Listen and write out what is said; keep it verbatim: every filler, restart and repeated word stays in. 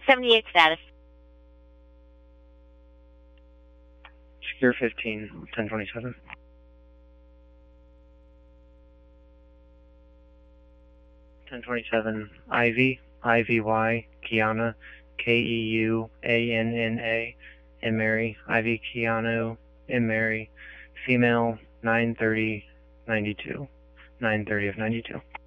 seventy-eight status. Secure fifteen, ten twenty-seven. ten twenty-seven, Ivy, I V Y, Kiana, K E U A N N A, and Mary, Ivy Keanu, and Mary, female, nine thirty, ninety-two, nine thirty of ninety-two.